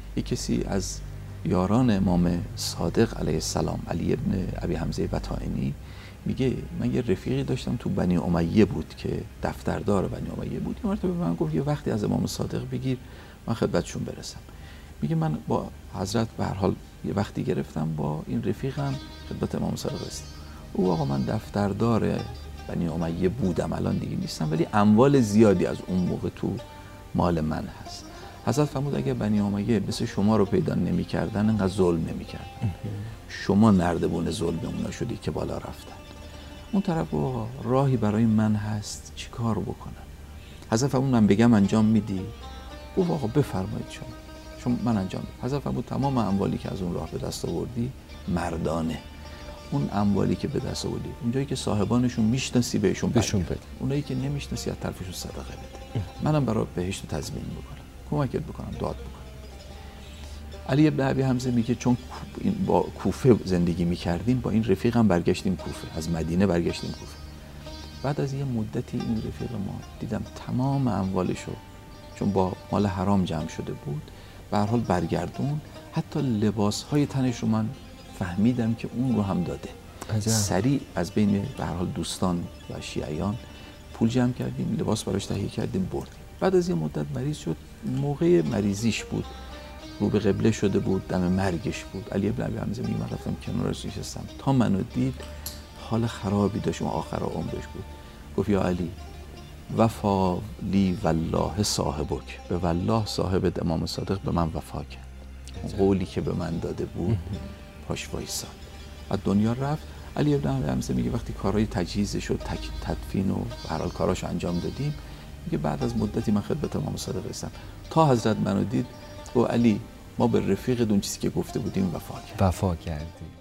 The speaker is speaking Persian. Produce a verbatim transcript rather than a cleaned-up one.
یک کسی از یاران امام صادق علیه السلام، علی ابن ابی حمزه بطائنی، میگه من یه رفیقی داشتم تو بنی امیه بود که دفتردار بنی امیه بود. یه مرتبه به من گفت یه وقتی از امام صادق بگیر من خدمتشون برسم. میگه من با حضرت به هر حال یه وقتی گرفتم با این رفیقم خدمت امام صادق رسیدم. او آقا من دفتردار بنی امیه بودم، الان دیگه نیستم، ولی اموال زیادی از اون موقع تو مال من هست. حضرت فرمود اگه بنی امیه مثل شما رو پیدا نمی‌کردن انقدر ظلم نمی‌کردن، شما نردبون ظلم اونا شدی که بالا رفتن. اون طرف آقا راهی برای من هست چی کار بکنم؟ حضرت فرمود من بگم انجام میدی؟ او آقا بفرمایید شما چون من انجام میدم. حضرت فرمود تمام اموالی که از اون راه به دست آوردی مردانه، اون اموالی که به دست آوردی اونجایی که صاحبانشون میشناسی بهشون بهشون بده، بده، اونایی که نمیشناسی از طرفشون صدقه بده، منم برای بهشت تضمین میکنم، کمکت بکنم، دعات بکنم. علی ابن ابی حمزه میگه چون با کوفه زندگی میکردیم با این رفیقم برگشتیم کوفه، از مدینه برگشتیم کوفه. بعد از یه مدتی این رفیق ما دیدم تمام اموالشو چون با مال حرام جمع شده بود به هر حال برگردون، حتی لباسهای تنش رو من فهمیدم که اون رو هم داده. سریع از بین به هر حال دوستان و شیعیان پول جمع کردیم، لباس براش تهیه کردیم، بردیم. بعد از یه مدت مریض شد، موقع مریضیش بود، رو به قبله شده بود، دم مرگش بود. علی ابن ابی حمزه میگه من رفتم کنارش نشستم تا منو دید حال خرابی داشت، اون آخر عمرش بود. گفت یا علی وفا لی والله صاحبک، به والله صاحب امام صادق به من وفا کرد، اون قولی که به من داده بود پاش وایساد و دنیا رفت. علی ابن ابی حمزه میگه وقتی کارهای تجهیزش و تدفین و هر حال کاراش انجام دادیم، میگه بعد از مدتی من خدمت امام صادق رسیدم تا حضرت منو دید و علی ما به رفیق اون چیزی که گفته بودیم وفا کردیم. وفا کردیم.